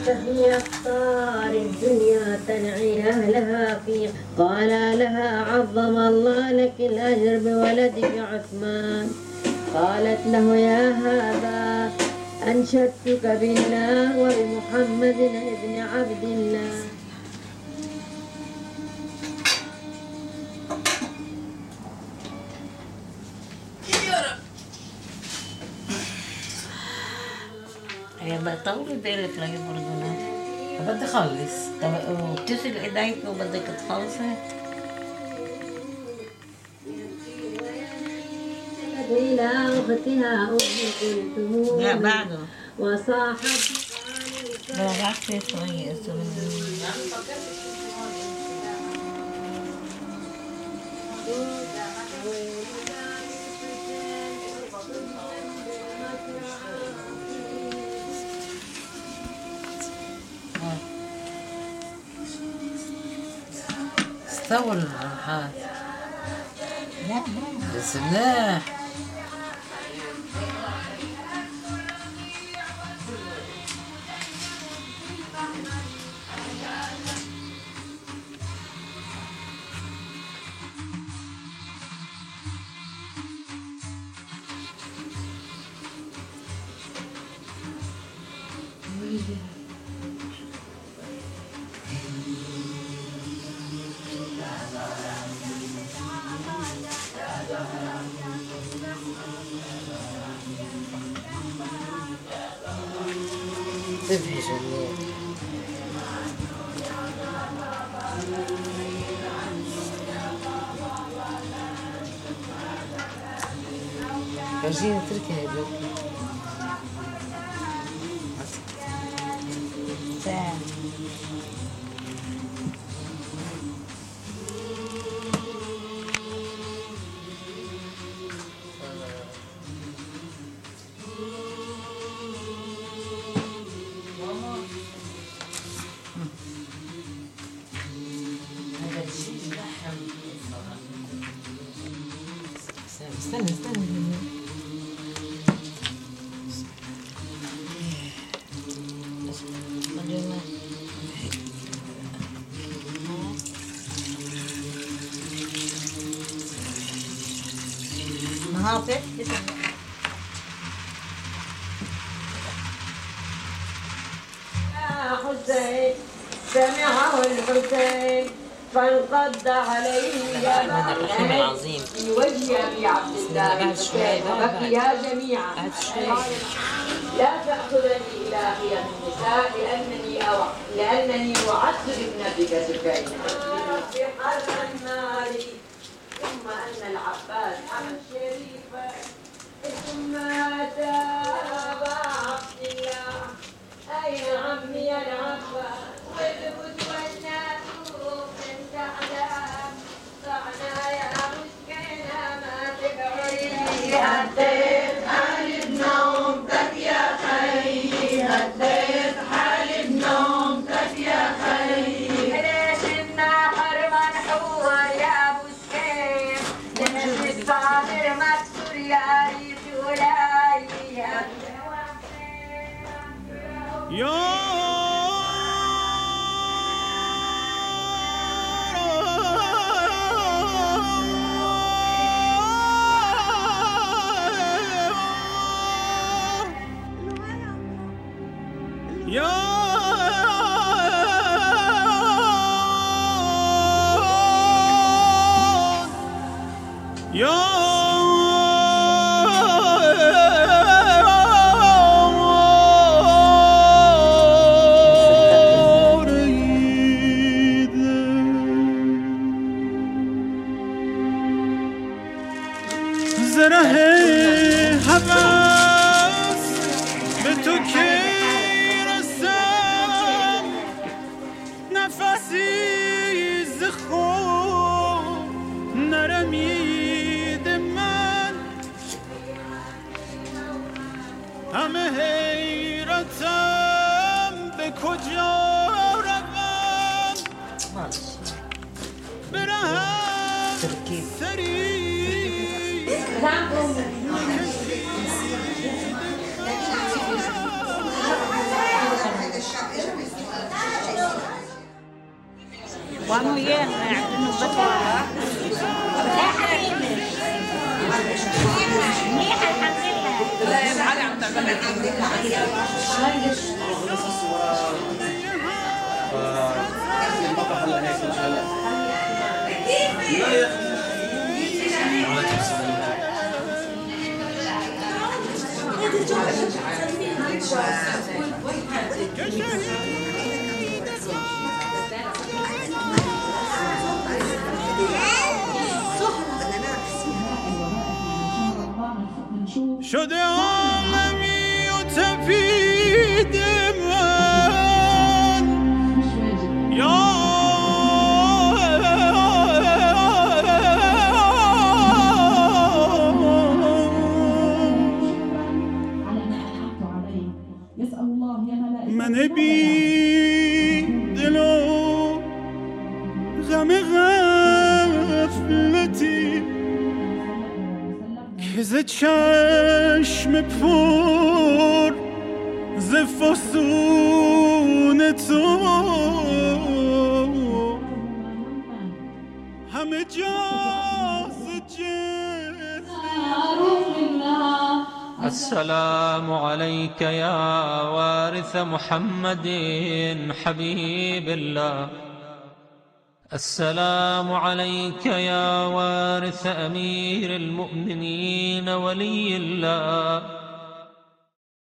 فهي أقطار الدنيا تنعي أهلها في. قال لها عظم الله لك الأجر بولدك عثمان. قالت له يا هذا أنشدتك بالله وبمحمد ابن عبد الله. هي بقى طولي بالك لهي برضه بدي اخلص وبتغسل ايديك وبدك تخلصي. إلى أختها أم كلثوم لا بعده وصاحت لا بعد شوية استوى الرمحات. لا بس مناح. ذبحي جميل. فرجيني تركي هاي بلوكي. استنى مهاطف يا حسين سمعه الحسين فانقض عليه العظيم في وجه ابي عبد الله وبكيا جميعا. لا تاخذني الى خير النساء لانني وعدت لابنتك سكينه في حرم مالي. ثم ان العباس حمد شريفا ثم تابع عبد الله. اين عمي العباس والبد والناس من تعلم صعنا يا مسكينه ما تبعدي. هديت حال بنومتك يا خي هديت حال بنومتك يا خي. ليش النحر منحور يا مسكين ليش الصابر مكسور يا ريت ولاي. الشعب وانو ين انه بطلع لا حبيبي منيح الحمد لله. لا يا علي عم تعمل شده عالمی و تپید من یا من بی دل و غم غفلتی که ز چشم پر ز فسون تو همه جا ز جسم. السلام عليك يا وارث محمد حبيب الله. السلام عليك يا وارث أمير المؤمنين ولي الله.